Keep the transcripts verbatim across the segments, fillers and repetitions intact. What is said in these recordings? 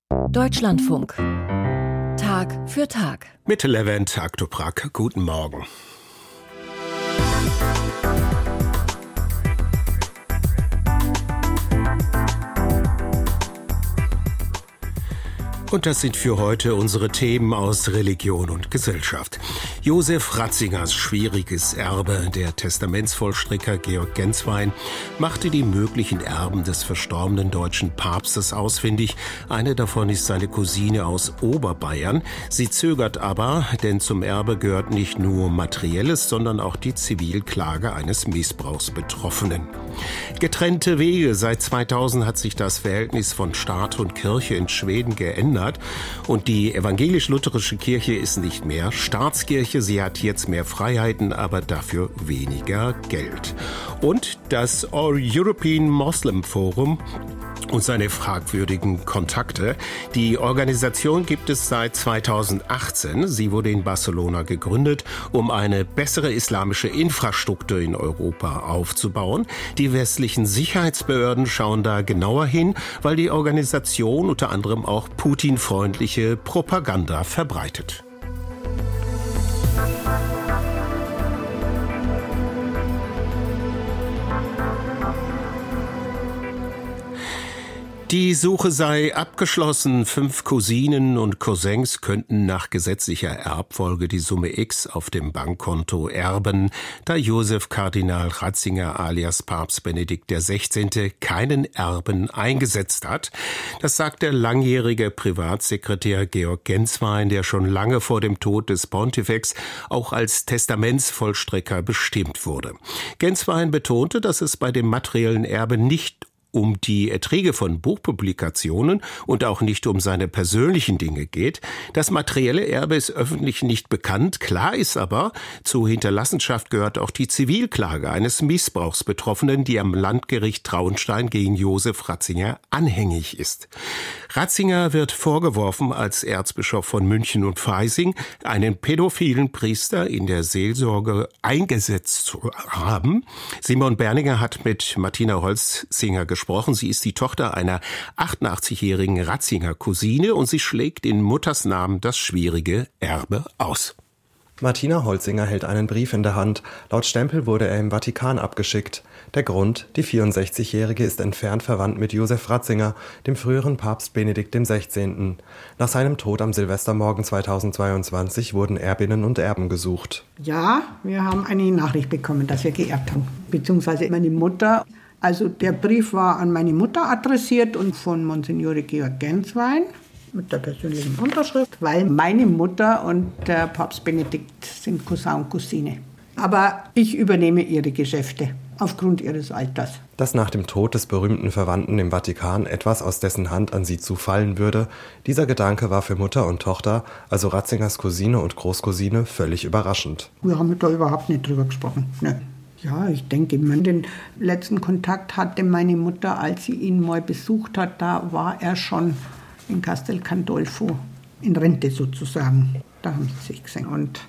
Deutschlandfunk. Tag für Tag. Mit Levent Aktoprak. Guten Morgen. Und das sind für heute unsere Themen aus Religion und Gesellschaft. Josef Ratzingers schwieriges Erbe, der Testamentsvollstrecker Georg Genswein, machte die möglichen Erben des verstorbenen deutschen Papstes ausfindig. Eine davon ist seine Cousine aus Oberbayern. Sie zögert aber, denn zum Erbe gehört nicht nur Materielles, sondern auch die Zivilklage eines Missbrauchsbetroffenen. Getrennte Wege. Seit zweitausend hat sich das Verhältnis von Staat und Kirche in Schweden geändert. Und die evangelisch-lutherische Kirche ist nicht mehr Staatskirche. Sie hat jetzt mehr Freiheiten, aber dafür weniger Geld. Und das European Muslim Forum und seine fragwürdigen Kontakte. Die Organisation gibt es seit zweitausendachtzehn. Sie wurde in Barcelona gegründet, um eine bessere islamische Infrastruktur in Europa aufzubauen. Die westlichen Sicherheitsbehörden schauen da genauer hin, weil die Organisation unter anderem auch Putin-freundliche Propaganda verbreitet. Die Suche sei abgeschlossen. Fünf Cousinen und Cousins könnten nach gesetzlicher Erbfolge die Summe X auf dem Bankkonto erben, da Josef Kardinal Ratzinger alias Papst Benedikt der Sechzehnte keinen Erben eingesetzt hat. Das sagt der langjährige Privatsekretär Georg Genswein, der schon lange vor dem Tod des Pontifex auch als Testamentsvollstrecker bestimmt wurde. Genswein betonte, dass es bei dem materiellen Erbe nicht um die Erträge von Buchpublikationen und auch nicht um seine persönlichen Dinge geht. Das materielle Erbe ist öffentlich nicht bekannt. Klar ist aber, zur Hinterlassenschaft gehört auch die Zivilklage eines Missbrauchsbetroffenen, die am Landgericht Traunstein gegen Josef Ratzinger anhängig ist. Ratzinger wird vorgeworfen, als Erzbischof von München und Freising einen pädophilen Priester in der Seelsorge eingesetzt zu haben. Simon Berninger hat mit Martina Holzinger gesprochen. Sie ist die Tochter einer achtundachtzigjährigen Ratzinger Cousine und sie schlägt in Mutters Namen das schwierige Erbe aus. Martina Holzinger hält einen Brief in der Hand. Laut Stempel wurde er im Vatikan abgeschickt. Der Grund: Die vierundsechzigjährige ist entfernt verwandt mit Josef Ratzinger, dem früheren Papst Benedikt der Sechzehnte. Nach seinem Tod am Silvestermorgen zweitausendzweiundzwanzig wurden Erbinnen und Erben gesucht. Ja, wir haben eine Nachricht bekommen, dass wir geerbt haben, beziehungsweise meine Mutter. Also der Brief war an meine Mutter adressiert und von Monsignore Georg Genswein mit der persönlichen Unterschrift, weil meine Mutter und der Papst Benedikt sind Cousin und Cousine. Aber ich übernehme ihre Geschäfte aufgrund ihres Alters. Dass nach dem Tod des berühmten Verwandten im Vatikan etwas aus dessen Hand an sie zufallen würde, dieser Gedanke war für Mutter und Tochter, also Ratzingers Cousine und Großcousine, völlig überraschend. Wir haben da überhaupt nicht drüber gesprochen, ne. Ja, ich denke, den letzten Kontakt hatte meine Mutter, als sie ihn mal besucht hat. Da war er schon in Castel Gandolfo, in Rente sozusagen. Da haben sie sich gesehen. Und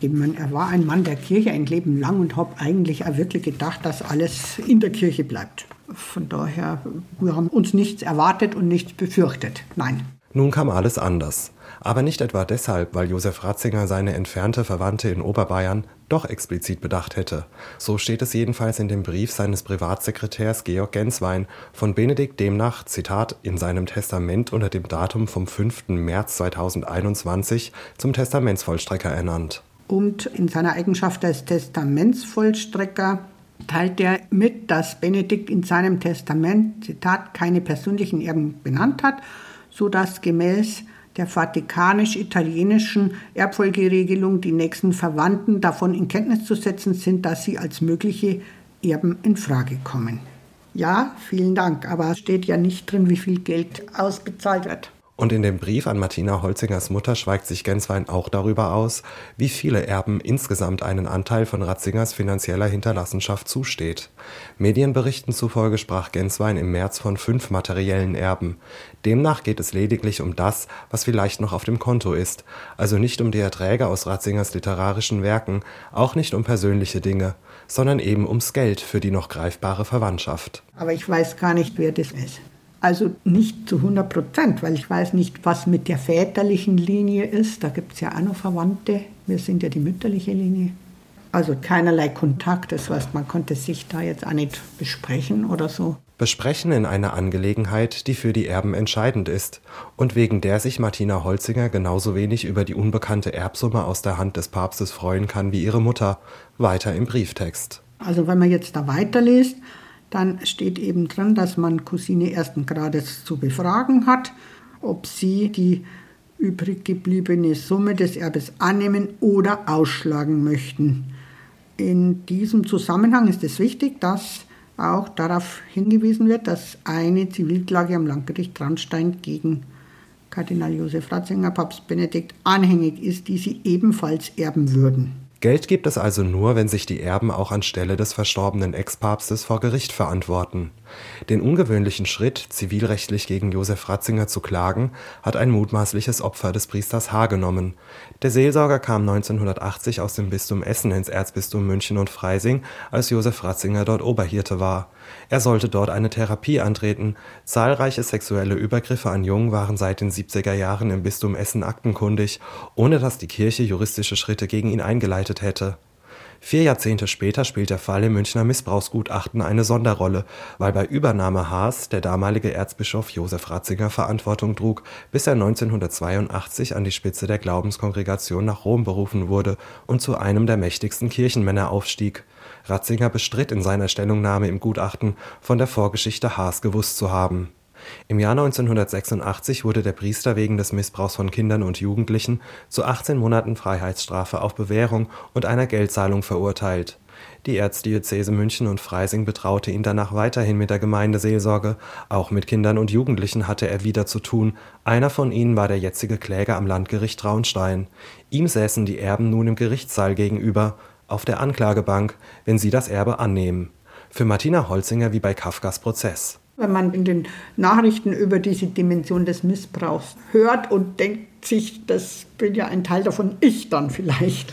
er war ein Mann der Kirche ein Leben lang und habe eigentlich auch wirklich gedacht, dass alles in der Kirche bleibt. Von daher, wir haben uns nichts erwartet und nichts befürchtet. Nein. Nun kam alles anders. Aber nicht etwa deshalb, weil Josef Ratzinger seine entfernte Verwandte in Oberbayern doch explizit bedacht hätte. So steht es jedenfalls in dem Brief seines Privatsekretärs Georg Genswein, von Benedikt demnach, Zitat, in seinem Testament unter dem Datum vom fünften März zweitausendeinundzwanzig zum Testamentsvollstrecker ernannt. Und in seiner Eigenschaft als Testamentsvollstrecker teilt er mit, dass Benedikt in seinem Testament, Zitat, keine persönlichen Erben benannt hat, sodass gemäß der vatikanisch-italienischen Erbfolgeregelung die nächsten Verwandten davon in Kenntnis zu setzen sind, dass sie als mögliche Erben in Frage kommen. Ja, vielen Dank, aber es steht ja nicht drin, wie viel Geld ausbezahlt wird. Und in dem Brief an Martina Holzingers Mutter schweigt sich Genswein auch darüber aus, wie viele Erben insgesamt einen Anteil von Ratzingers finanzieller Hinterlassenschaft zusteht. Medienberichten zufolge sprach Genswein im März von fünf materiellen Erben. Demnach geht es lediglich um das, was vielleicht noch auf dem Konto ist, also nicht um die Erträge aus Ratzingers literarischen Werken, auch nicht um persönliche Dinge, sondern eben ums Geld für die noch greifbare Verwandtschaft. Aber ich weiß gar nicht, wer das ist. Also nicht zu hundert Prozent, weil ich weiß nicht, was mit der väterlichen Linie ist. Da gibt es ja auch noch Verwandte. Wir sind ja die mütterliche Linie. Also keinerlei Kontakt, das heißt, man konnte sich da jetzt auch nicht besprechen oder so. Besprechen in einer Angelegenheit, die für die Erben entscheidend ist und wegen der sich Martina Holzinger genauso wenig über die unbekannte Erbsumme aus der Hand des Papstes freuen kann wie ihre Mutter. Weiter im Brieftext. Also wenn man jetzt da weiterliest, dann steht eben drin, dass man Cousine ersten Grades zu befragen hat, ob sie die übrig gebliebene Summe des Erbes annehmen oder ausschlagen möchten. In diesem Zusammenhang ist es wichtig, dass auch darauf hingewiesen wird, dass eine Zivilklage am Landgericht Traunstein gegen Kardinal Josef Ratzinger, Papst Benedikt, anhängig ist, die sie ebenfalls erben würden. Geld gibt es also nur, wenn sich die Erben auch anstelle des verstorbenen Ex-Papstes vor Gericht verantworten. Den ungewöhnlichen Schritt, zivilrechtlich gegen Josef Ratzinger zu klagen, hat ein mutmaßliches Opfer des Priesters H. genommen. Der Seelsorger kam neunzehnhundertachtzig aus dem Bistum Essen ins Erzbistum München und Freising, als Josef Ratzinger dort Oberhirte war. Er sollte dort eine Therapie antreten. Zahlreiche sexuelle Übergriffe an Jungen waren seit den siebziger Jahren im Bistum Essen aktenkundig, ohne dass die Kirche juristische Schritte gegen ihn eingeleitet hätte. Vier Jahrzehnte später spielt der Fall im Münchner Missbrauchsgutachten eine Sonderrolle, weil bei Übernahme Haas der damalige Erzbischof Josef Ratzinger Verantwortung trug, bis er neunzehnhundertzweiundachtzig an die Spitze der Glaubenskongregation nach Rom berufen wurde und zu einem der mächtigsten Kirchenmänner aufstieg. Ratzinger bestritt in seiner Stellungnahme im Gutachten, von der Vorgeschichte Haas gewusst zu haben. Im Jahr neunzehnhundertsechsundachtzig wurde der Priester wegen des Missbrauchs von Kindern und Jugendlichen zu achtzehn Monaten Freiheitsstrafe auf Bewährung und einer Geldzahlung verurteilt. Die Erzdiözese München und Freising betraute ihn danach weiterhin mit der Gemeindeseelsorge. Auch mit Kindern und Jugendlichen hatte er wieder zu tun. Einer von ihnen war der jetzige Kläger am Landgericht Traunstein. Ihm säßen die Erben nun im Gerichtssaal gegenüber, auf der Anklagebank, wenn sie das Erbe annehmen. Für Martina Holzinger wie bei Kafkas Prozess. Wenn man in den Nachrichten über diese Dimension des Missbrauchs hört und denkt sich, das bin ja ein Teil davon, ich dann vielleicht.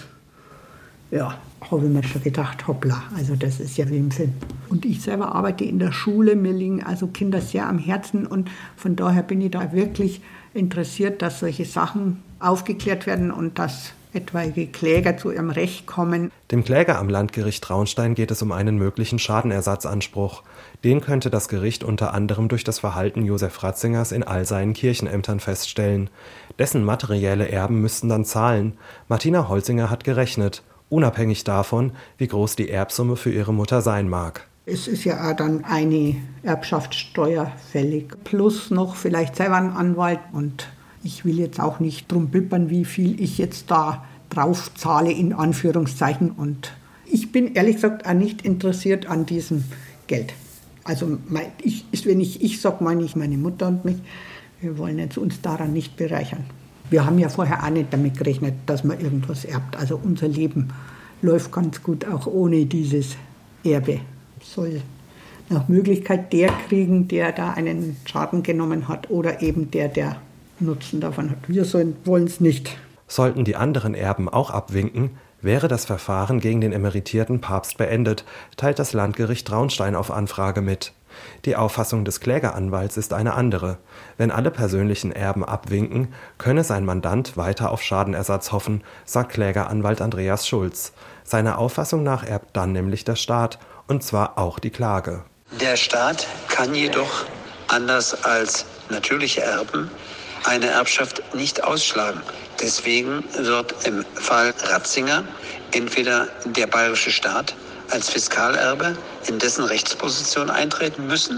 Ja, habe ich mir schon gedacht, hoppla, also das ist ja wie im Film. Und ich selber arbeite in der Schule, mir liegen also Kinder sehr am Herzen und von daher bin ich da wirklich interessiert, dass solche Sachen aufgeklärt werden und dass etwaige Kläger zu ihrem Recht kommen. Dem Kläger am Landgericht Traunstein geht es um einen möglichen Schadenersatzanspruch. Den könnte das Gericht unter anderem durch das Verhalten Josef Ratzingers in all seinen Kirchenämtern feststellen. Dessen materielle Erben müssten dann zahlen. Martina Holzinger hat gerechnet, unabhängig davon, wie groß die Erbsumme für ihre Mutter sein mag. Es ist ja auch dann eine Erbschaftssteuer fällig, plus noch vielleicht selber ein Anwalt und ich will jetzt auch nicht drum bippern, wie viel ich jetzt da drauf zahle, in Anführungszeichen. Und ich bin ehrlich gesagt auch nicht interessiert an diesem Geld. Also ich, wenn ich ich sage, meine ich meine Mutter und mich, wir wollen jetzt uns daran nicht bereichern. Wir haben ja vorher auch nicht damit gerechnet, dass man irgendwas erbt. Also unser Leben läuft ganz gut, auch ohne dieses Erbe. Soll nach Möglichkeit der kriegen, der da einen Schaden genommen hat oder eben der, der Nutzen davon hat. Wir wollen es nicht. Sollten die anderen Erben auch abwinken, wäre das Verfahren gegen den emeritierten Papst beendet, teilt das Landgericht Traunstein auf Anfrage mit. Die Auffassung des Klägeranwalts ist eine andere. Wenn alle persönlichen Erben abwinken, könne sein Mandant weiter auf Schadenersatz hoffen, sagt Klägeranwalt Andreas Schulz. Seiner Auffassung nach erbt dann nämlich der Staat, und zwar auch die Klage. Der Staat kann jedoch, anders als natürliche Erben, eine Erbschaft nicht ausschlagen. Deswegen wird im Fall Ratzinger entweder der bayerische Staat als Fiskalerbe in dessen Rechtsposition eintreten müssen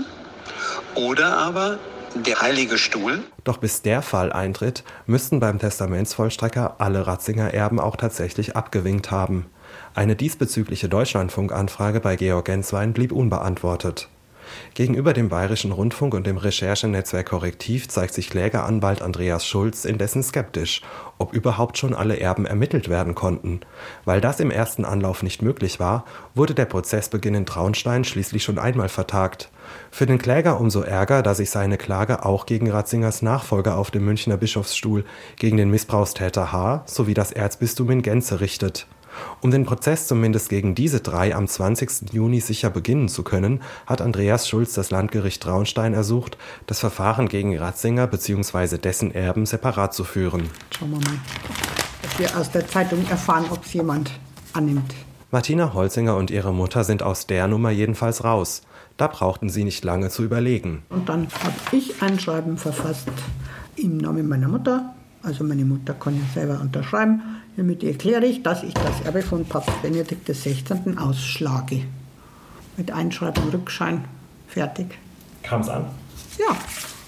oder aber der Heilige Stuhl. Doch bis der Fall eintritt, müssten beim Testamentsvollstrecker alle Ratzinger Erben auch tatsächlich abgewinkt haben. Eine diesbezügliche Deutschlandfunk-Anfrage bei Georg Genswein blieb unbeantwortet. Gegenüber dem Bayerischen Rundfunk und dem Recherchenetzwerk Korrektiv zeigt sich Klägeranwalt Andreas Schulz indessen skeptisch, ob überhaupt schon alle Erben ermittelt werden konnten. Weil das im ersten Anlauf nicht möglich war, wurde der Prozessbeginn in Traunstein schließlich schon einmal vertagt. Für den Kläger umso ärger, da sich seine Klage auch gegen Ratzingers Nachfolger auf dem Münchner Bischofsstuhl, gegen den Missbrauchstäter H. sowie das Erzbistum in Gänze richtet. Um den Prozess zumindest gegen diese drei am zwanzigsten Juni sicher beginnen zu können, hat Andreas Schulz das Landgericht Traunstein ersucht, das Verfahren gegen Ratzinger bzw. dessen Erben separat zu führen. Schauen wir mal, dass wir aus der Zeitung erfahren, ob es jemand annimmt. Martina Holzinger und ihre Mutter sind aus der Nummer jedenfalls raus. Da brauchten sie nicht lange zu überlegen. Und dann habe ich ein Schreiben verfasst im Namen meiner Mutter. Also meine Mutter kann ja selber unterschreiben. Hiermit erkläre ich, dass ich das Erbe von Papst Benedikt der Sechzehnten ausschlage. Mit Einschreiben, Rückschein, fertig. Kam es an? Ja.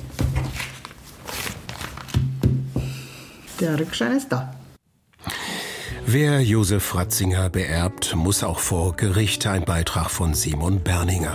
Der Rückschein ist da. Wer Josef Ratzinger beerbt, muss auch vor Gericht. Ein Beitrag von Simon Berninger.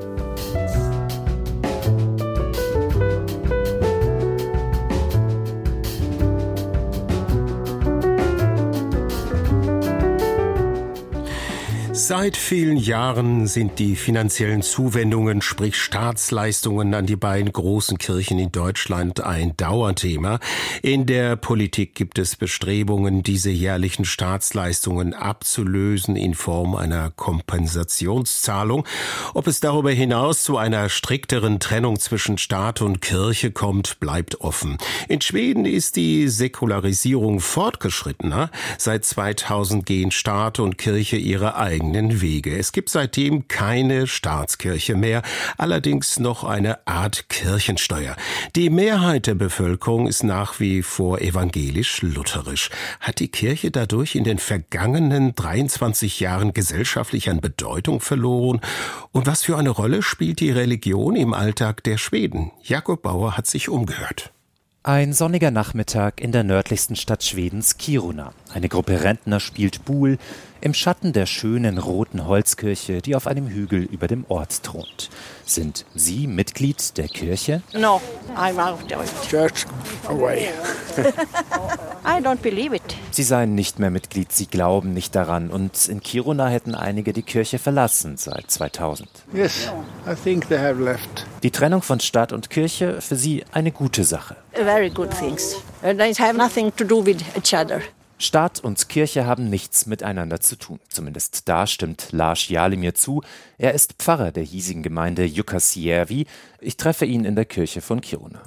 Seit vielen Jahren sind die finanziellen Zuwendungen, sprich Staatsleistungen an die beiden großen Kirchen in Deutschland ein Dauerthema. In der Politik gibt es Bestrebungen, diese jährlichen Staatsleistungen abzulösen in Form einer Kompensationszahlung. Ob es darüber hinaus zu einer strikteren Trennung zwischen Staat und Kirche kommt, bleibt offen. In Schweden ist die Säkularisierung fortgeschrittener. Seit zweitausend gehen Staat und Kirche ihre eigenen Wege. Es gibt seitdem keine Staatskirche mehr, allerdings noch eine Art Kirchensteuer. Die Mehrheit der Bevölkerung ist nach wie vor evangelisch-lutherisch. Hat die Kirche dadurch in den vergangenen dreiundzwanzig Jahren gesellschaftlich an Bedeutung verloren? Und was für eine Rolle spielt die Religion im Alltag der Schweden? Jakob Bauer hat sich umgehört. Ein sonniger Nachmittag in der nördlichsten Stadt Schwedens, Kiruna. Eine Gruppe Rentner spielt Buhl im Schatten der schönen roten Holzkirche, die auf einem Hügel über dem Ort thront. Sind Sie Mitglied der Kirche? No, I'm out of church away. I don't believe it. Sie seien nicht mehr Mitglied, Sie glauben nicht daran. Und in Kiruna hätten einige die Kirche verlassen seit zweitausend. Yes, I think they have left. Die Trennung von Staat und Kirche für Sie eine gute Sache. Very good things. They have nothing to do with each other. Staat und Kirche haben nichts miteinander zu tun. Zumindest da stimmt Lars Jarlimir zu. Er ist Pfarrer der hiesigen Gemeinde Jukkasjärvi. Ich treffe ihn in der Kirche von Kiruna.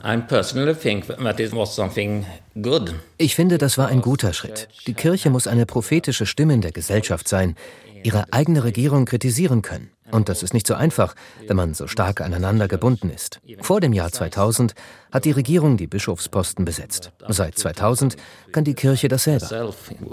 Ich finde, das war ein guter Schritt. Die Kirche muss eine prophetische Stimme in der Gesellschaft sein, ihre eigene Regierung kritisieren können. Und das ist nicht so einfach, wenn man so stark aneinander gebunden ist. Vor dem Jahr zweitausend hat die Regierung die Bischofsposten besetzt. Seit zweitausend kann die Kirche das selber.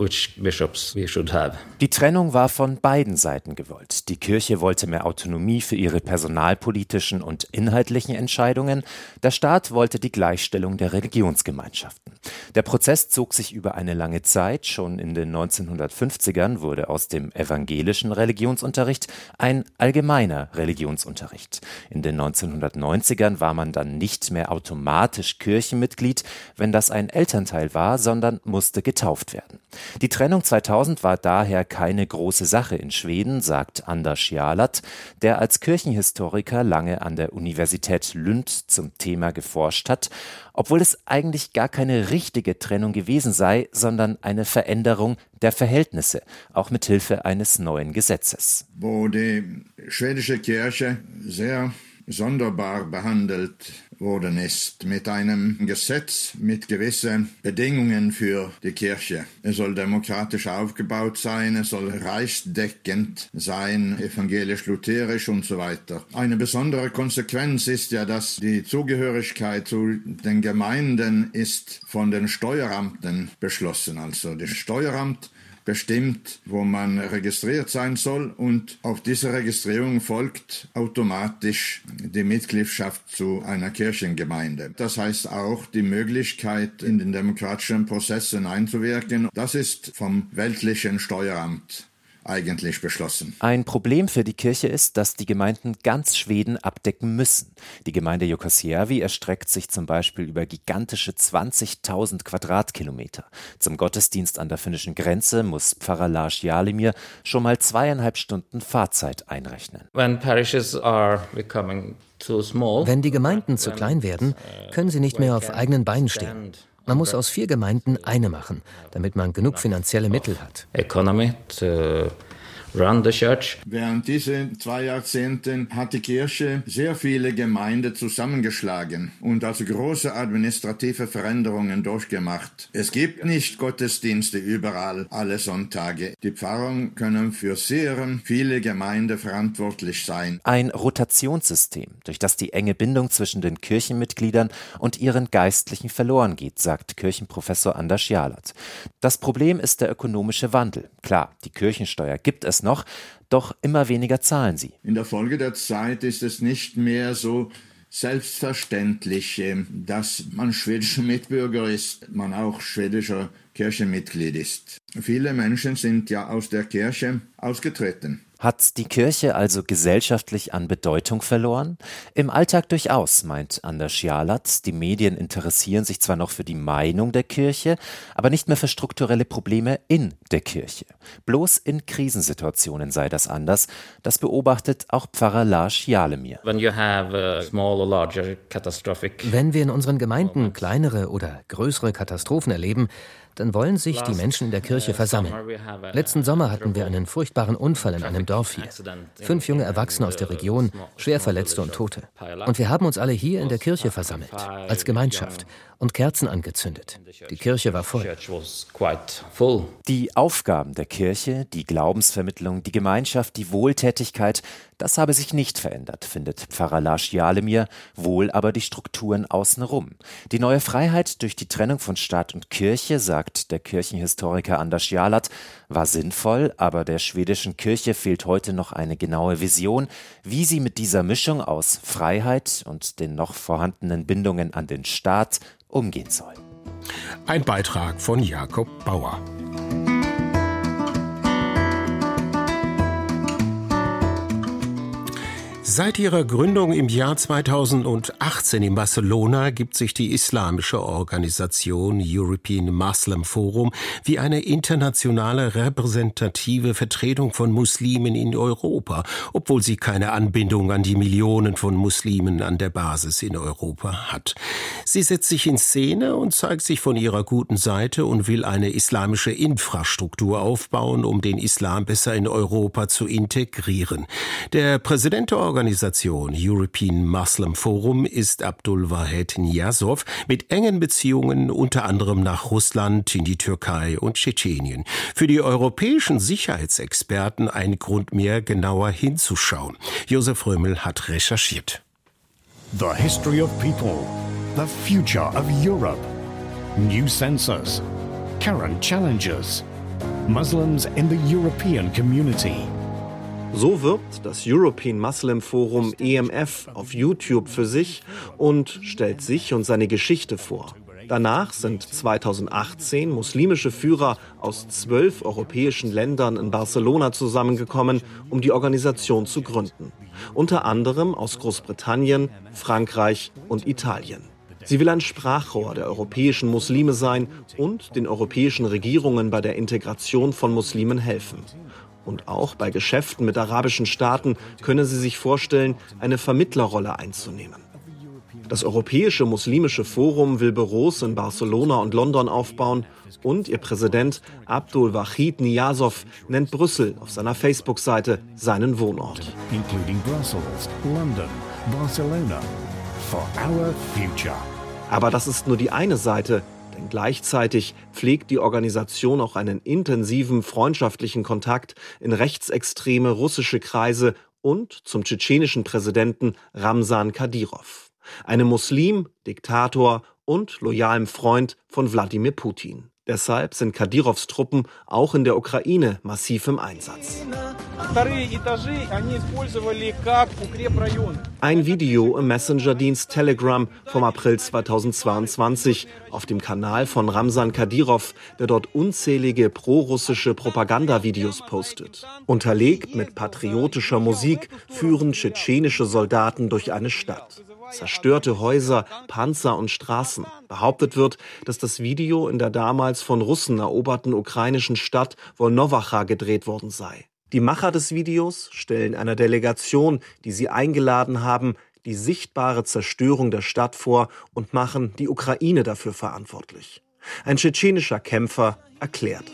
Die Trennung war von beiden Seiten gewollt. Die Kirche wollte mehr Autonomie für ihre personalpolitischen und inhaltlichen Entscheidungen. Der Staat wollte die Gleichstellung der Religionsgemeinschaften. Der Prozess zog sich über eine lange Zeit. Schon in den neunzehnhundertfünfzigern wurde aus dem evangelischen Religionsunterricht ein allgemeiner Religionsunterricht. In den neunzehnhundertneunzigern war man dann nicht mehr automatisch Kirchenmitglied, wenn das ein Elternteil war, sondern musste getauft werden. Die Trennung zweitausend war daher keine große Sache in Schweden, sagt Anders Jarlat, der als Kirchenhistoriker lange an der Universität Lund zum Thema geforscht hat, obwohl es eigentlich gar keine richtige Trennung gewesen sei, sondern eine Veränderung der Verhältnisse, auch mit Hilfe eines neuen Gesetzes. Wo die schwedische Kirche sehr sonderbar behandelt worden ist, mit einem Gesetz mit gewissen Bedingungen für die Kirche. Es soll demokratisch aufgebaut sein, es soll reichsdeckend sein, evangelisch-lutherisch und so weiter. Eine besondere Konsequenz ist ja, dass die Zugehörigkeit zu den Gemeinden ist von den Steueramten beschlossen. Also das Steueramt bestimmt, wo man registriert sein soll, und auf diese Registrierung folgt automatisch die Mitgliedschaft zu einer Kirchengemeinde. Das heißt auch die Möglichkeit, in den demokratischen Prozessen einzuwirken. Das ist vom weltlichen Steueramt eigentlich beschlossen. Ein Problem für die Kirche ist, dass die Gemeinden ganz Schweden abdecken müssen. Die Gemeinde Jukkasjärvi erstreckt sich zum Beispiel über gigantische zwanzigtausend Quadratkilometer. Zum Gottesdienst an der finnischen Grenze muss Pfarrer Lars Jarlimir schon mal zweieinhalb Stunden Fahrzeit einrechnen. When parishes are becoming too small, wenn die Gemeinden zu klein werden, können sie nicht mehr auf eigenen Beinen stehen. Man muss aus vier Gemeinden eine machen, damit man genug finanzielle Mittel hat. Economy to run the church. Während diesen zwei Jahrzehnten hat die Kirche sehr viele Gemeinden zusammengeschlagen und also große administrative Veränderungen durchgemacht. Es gibt nicht Gottesdienste überall alle Sonntage. Die Pfarrer können für sehr viele Gemeinden verantwortlich sein. Ein Rotationssystem, durch das die enge Bindung zwischen den Kirchenmitgliedern und ihren Geistlichen verloren geht, sagt Kirchenprofessor Anders Jarlert. Das Problem ist der ökonomische Wandel. Klar, die Kirchensteuer gibt es noch, doch immer weniger zahlen sie. In der Folge der Zeit ist es nicht mehr so selbstverständlich, dass man schwedischer Mitbürger ist, man auch schwedischer Kirchenmitglied ist. Viele Menschen sind ja aus der Kirche ausgetreten. Hat die Kirche also gesellschaftlich an Bedeutung verloren? Im Alltag durchaus, meint Anders Jarlert. Die Medien interessieren sich zwar noch für die Meinung der Kirche, aber nicht mehr für strukturelle Probleme in der Kirche. Bloß in Krisensituationen sei das anders. Das beobachtet auch Pfarrer Lars Jarlemir. When you have a small or larger catastrophic Wenn wir in unseren Gemeinden kleinere oder größere Katastrophen erleben, dann wollen sich die Menschen in der Kirche versammeln. Letzten Sommer hatten wir einen furchtbaren Unfall in einem Dorf hier. Fünf junge Erwachsene aus der Region, schwer Verletzte und Tote. Und wir haben uns alle hier in der Kirche versammelt, als Gemeinschaft, und Kerzen angezündet. Die Kirche war voll. Die Aufgaben der Kirche, die Glaubensvermittlung, die Gemeinschaft, die Wohltätigkeit, das habe sich nicht verändert, findet Pfarrer Lars Jarlemir, wohl aber die Strukturen außenrum. Die neue Freiheit durch die Trennung von Staat und Kirche, sagt der Kirchenhistoriker Anders Jarlert, war sinnvoll, aber der schwedischen Kirche fehlt heute noch eine genaue Vision, wie sie mit dieser Mischung aus Freiheit und den noch vorhandenen Bindungen an den Staat umgehen soll. Ein Beitrag von Jakob Bauer. Seit ihrer Gründung im Jahr zweitausendachtzehn in Barcelona gibt sich die islamische Organisation European Muslim Forum wie eine internationale repräsentative Vertretung von Muslimen in Europa, obwohl sie keine Anbindung an die Millionen von Muslimen an der Basis in Europa hat. Sie setzt sich in Szene und zeigt sich von ihrer guten Seite und will eine islamische Infrastruktur aufbauen, um den Islam besser in Europa zu integrieren. Der Präsident der Organisation Organisation European Muslim Forum ist Abdul Wahed Niyazov mit engen Beziehungen unter anderem nach Russland, in die Türkei und Tschetschenien. Für die europäischen Sicherheitsexperten ein Grund mehr, genauer hinzuschauen. Josef Römel hat recherchiert. The history of people, the future of Europe, new census, current challenges, Muslims in the European community. So wirbt das European Muslim Forum E M F auf YouTube für sich und stellt sich und seine Geschichte vor. Danach sind zweitausendachtzehn muslimische Führer aus zwölf europäischen Ländern in Barcelona zusammengekommen, um die Organisation zu gründen. Unter anderem aus Großbritannien, Frankreich und Italien. Sie will ein Sprachrohr der europäischen Muslime sein und den europäischen Regierungen bei der Integration von Muslimen helfen. Und auch bei Geschäften mit arabischen Staaten könne sie sich vorstellen, eine Vermittlerrolle einzunehmen. Das Europäische Muslimische Forum will Büros in Barcelona und London aufbauen und ihr Präsident Abdul Wahed Niyazov nennt Brüssel auf seiner Facebook-Seite seinen Wohnort. Including Brussels, London, Barcelona, for our future. Aber das ist nur die eine Seite. Denn gleichzeitig pflegt die Organisation auch einen intensiven freundschaftlichen Kontakt in rechtsextreme russische Kreise und zum tschetschenischen Präsidenten Ramsan Kadyrov, einem Muslim, Diktator und loyalem Freund von Wladimir Putin. Deshalb sind Kadyrovs Truppen auch in der Ukraine massiv im Einsatz. Ein Video im Messenger-Dienst Telegram vom April zweitausendzweiundzwanzig auf dem Kanal von Ramsan Kadyrov, der dort unzählige prorussische Propagandavideos postet. Unterlegt mit patriotischer Musik führen tschetschenische Soldaten durch eine Stadt. Zerstörte Häuser, Panzer und Straßen. Behauptet wird, dass das Video in der damals von Russen eroberten ukrainischen Stadt Volnowacha gedreht worden sei. Die Macher des Videos stellen einer Delegation, die sie eingeladen haben, die sichtbare Zerstörung der Stadt vor und machen die Ukraine dafür verantwortlich. Ein tschetschenischer Kämpfer erklärt: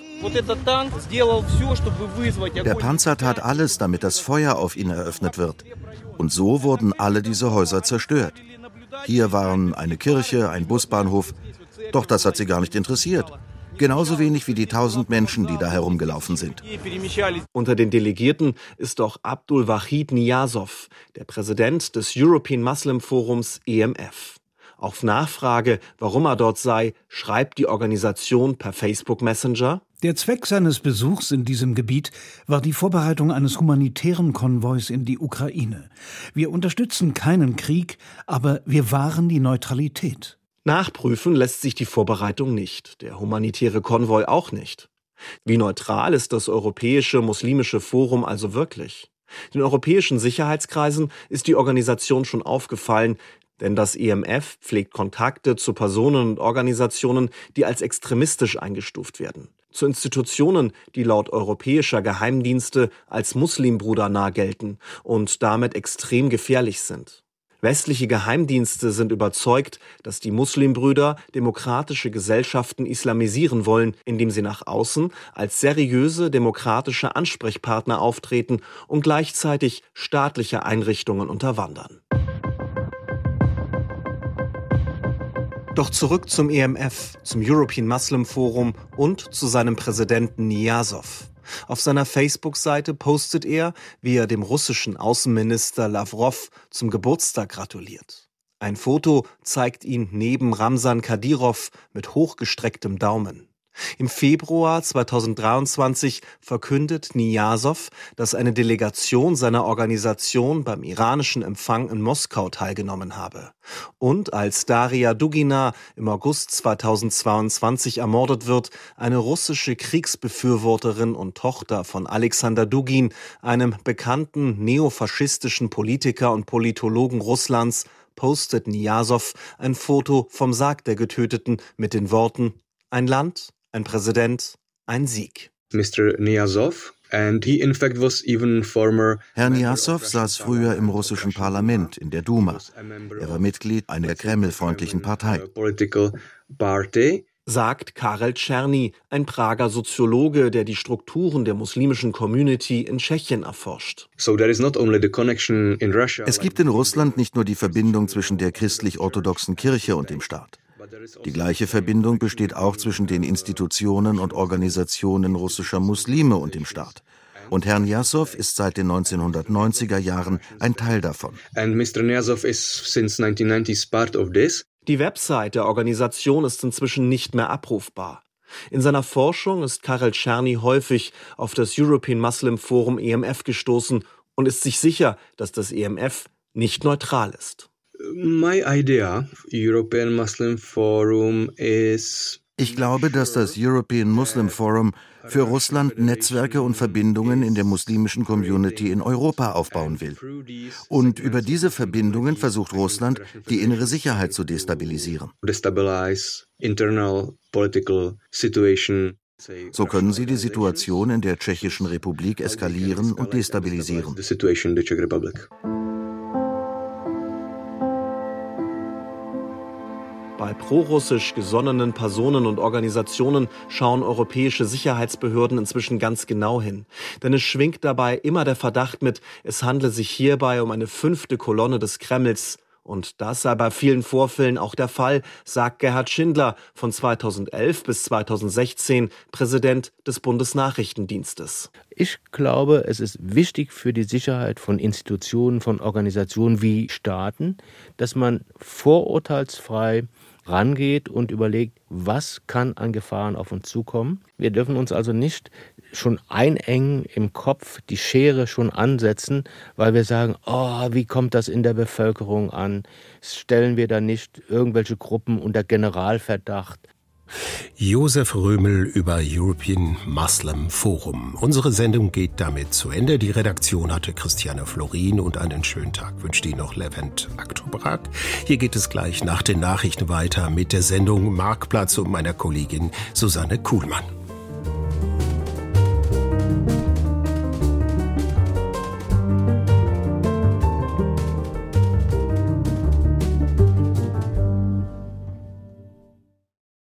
Der Panzer tat alles, damit das Feuer auf ihn eröffnet wird. Und so wurden alle diese Häuser zerstört. Hier waren eine Kirche, ein Busbahnhof. Doch das hat sie gar nicht interessiert. Genauso wenig wie die tausend Menschen, die da herumgelaufen sind. Unter den Delegierten ist auch Abdul Wahid Niyazov, der Präsident des European Muslim Forums E M F. Auf Nachfrage, warum er dort sei, schreibt die Organisation per Facebook Messenger: Der Zweck seines Besuchs in diesem Gebiet war die Vorbereitung eines humanitären Konvois in die Ukraine. Wir unterstützen keinen Krieg, aber wir wahren die Neutralität. Nachprüfen lässt sich die Vorbereitung nicht, der humanitäre Konvoi auch nicht. Wie neutral ist das Europäische Muslimische Forum also wirklich? Den europäischen Sicherheitskreisen ist die Organisation schon aufgefallen, denn das E M F pflegt Kontakte zu Personen und Organisationen, die als extremistisch eingestuft werden. Zu Institutionen, die laut europäischer Geheimdienste als muslimbruder-nah gelten und damit extrem gefährlich sind. Westliche Geheimdienste sind überzeugt, dass die Muslimbrüder demokratische Gesellschaften islamisieren wollen, indem sie nach außen als seriöse demokratische Ansprechpartner auftreten und gleichzeitig staatliche Einrichtungen unterwandern. Doch zurück zum E M F, zum European Muslim Forum und zu seinem Präsidenten Niyazov. Auf seiner Facebook-Seite postet er, wie er dem russischen Außenminister Lavrov zum Geburtstag gratuliert. Ein Foto zeigt ihn neben Ramsan Kadyrov mit hochgestrecktem Daumen. Im Februar zweitausenddreiundzwanzig verkündet Niyazov, dass eine Delegation seiner Organisation beim iranischen Empfang in Moskau teilgenommen habe. Und als Daria Dugina im August zweitausendzweiundzwanzig ermordet wird, eine russische Kriegsbefürworterin und Tochter von Alexander Dugin, einem bekannten neofaschistischen Politiker und Politologen Russlands, postet Niyazov ein Foto vom Sarg der Getöteten mit den Worten: Ein Land, ein Präsident, ein Sieg. Mister Niyazov, and he in fact was even former Herr Niyazov saß früher im russischen Parlament, in der Duma. Er war Mitglied einer kremlfreundlichen Partei. Sagt Karel Czerny, ein Prager Soziologe, der die Strukturen der muslimischen Community in Tschechien erforscht. Es gibt in Russland nicht nur die Verbindung zwischen der christlich-orthodoxen Kirche und dem Staat. Die gleiche Verbindung besteht auch zwischen den Institutionen und Organisationen russischer Muslime und dem Staat. Und Herr Niyazov ist seit den neunzehnhundertneunziger Jahren ein Teil davon. And Mister Niyazov is since nineteen nineties part of this. Die Website der Organisation ist inzwischen nicht mehr abrufbar. In seiner Forschung ist Karel Czerny häufig auf das European Muslim Forum E M F gestoßen und ist sich sicher, dass das E M F nicht neutral ist. My idea, European Muslim Forum is Ich glaube, dass das European Muslim Forum für Russland Netzwerke und Verbindungen in der muslimischen Community in Europa aufbauen will. Und über diese Verbindungen versucht Russland, die innere Sicherheit zu destabilisieren. So können sie die Situation in der Tschechischen Republik eskalieren und destabilisieren. Bei prorussisch gesonnenen Personen und Organisationen schauen europäische Sicherheitsbehörden inzwischen ganz genau hin. Denn es schwingt dabei immer der Verdacht mit, es handle sich hierbei um eine fünfte Kolonne des Kremls. Und das sei bei vielen Vorfällen auch der Fall, sagt Gerhard Schindler, von zweitausendelf bis zweitausendsechzehn Präsident des Bundesnachrichtendienstes. Ich glaube, es ist wichtig für die Sicherheit von Institutionen, von Organisationen wie Staaten, dass man vorurteilsfrei rangeht und überlegt, was kann an Gefahren auf uns zukommen. Wir dürfen uns also nicht schon einengen im Kopf, die Schere schon ansetzen, weil wir sagen, oh, wie kommt das in der Bevölkerung an? Stellen wir da nicht irgendwelche Gruppen unter Generalverdacht? Josef Römel über European Muslim Forum. Unsere Sendung geht damit zu Ende. Die Redaktion hatte Christiane Florin und einen schönen Tag wünscht Ihnen noch Levent Aktobrak. Hier geht es gleich nach den Nachrichten weiter mit der Sendung Marktplatz und meiner Kollegin Susanne Kuhlmann.